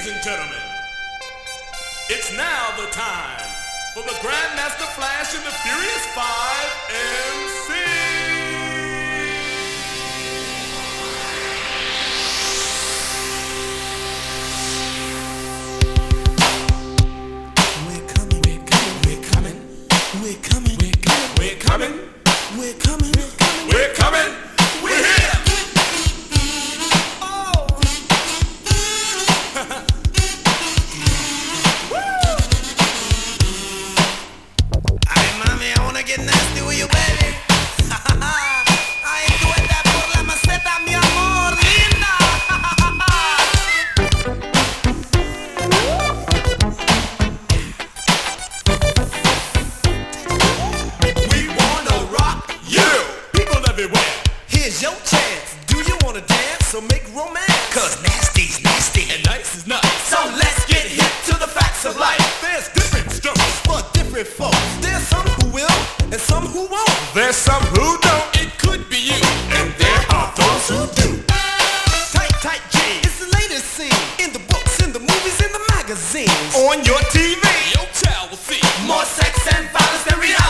and gentlemen, it's now the time for the Grandmaster Flash and the Furious 5 MC. We're coming, we're here. Ay, mami, I wanna get nasty with you, baby. Ay, tú estás por la maceta, mi amor, linda. We wanna rock you, people everywhere. Here's your chance. Do you wanna dance or make romance? 'Cause nasty's nasty And nice is nice. So let's get hip to the facts of life. There's different strokes For different folks, there's some who will and some who won't. There's some who don't. It could be you. And there are those who do. Tight, tight jeans. It's the latest scene in the books, in the movies, in the magazines. On your TV, your child will see More sex and violence than reality.